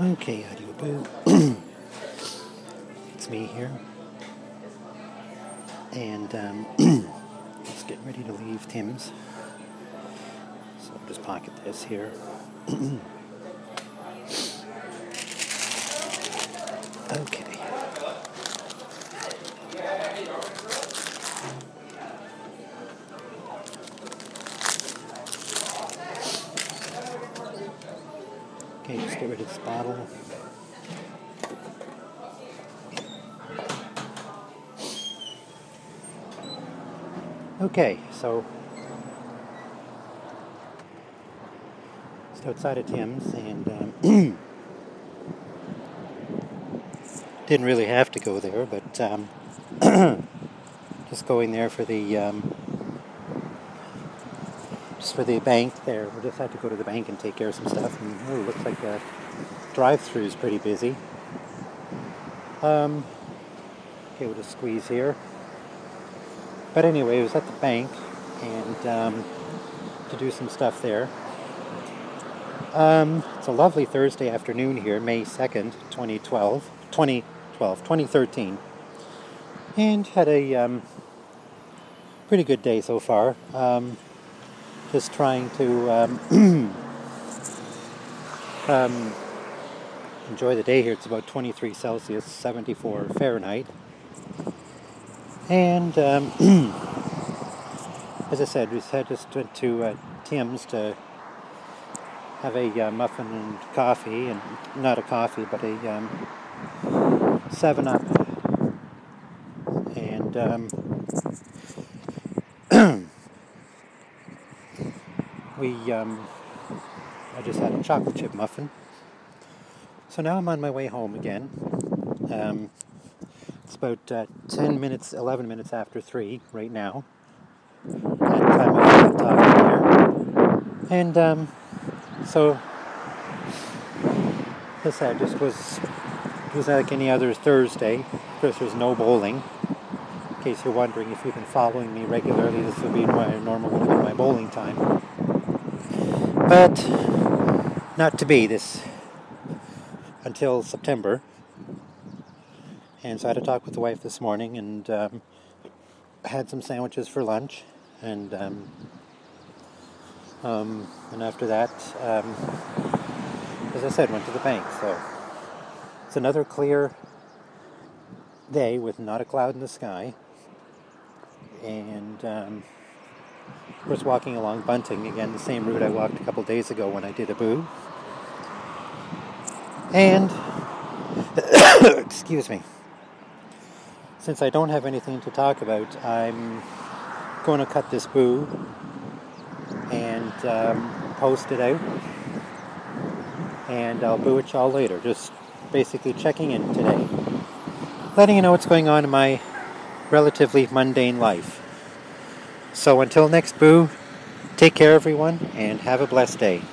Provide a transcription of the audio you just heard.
Okay, Audio Boo. It's me here. And just getting ready to leave Tim's. So I'll just pocket this here. Okay. Okay, just get rid of this bottle. Okay, so just outside of Tim's, and didn't really have to go there, but just going there for the just for the bank there. We just had to go to the bank and take care of some stuff, and it looks like the drive-through is pretty busy. Okay, we'll just squeeze here. But anyway, I was at the bank and to do some stuff there. It's a lovely Thursday afternoon here, May 2nd, 2013. And had a pretty good day so far. Just trying to enjoy the day here. It's about 23 Celsius, 74 Fahrenheit. And as I said, we just went to Tim's to have a muffin and coffee, and not a coffee, but a 7-Up. And I just had a chocolate chip muffin. So now I'm on my way home again. It's about 11 minutes after 3 right now. At the time I'm talking here. And so, as I said, it was like any other Thursday. Of course, there's no bowling. In case you're wondering, if you've been following me regularly, this would be my bowling time. But not to be this until September. And so I had a talk with the wife this morning, and had some sandwiches for lunch, and after that, as I said, went to the bank. So it's another clear day with not a cloud in the sky, and of course walking along Bunting, again the same route I walked a couple days ago when I did a boo. And excuse me. Since I don't have anything to talk about, I'm going to cut this boo and post it out, and I'll boo it y'all later. Just basically checking in today, letting you know what's going on in my relatively mundane life. So until next boo, take care everyone, and have a blessed day.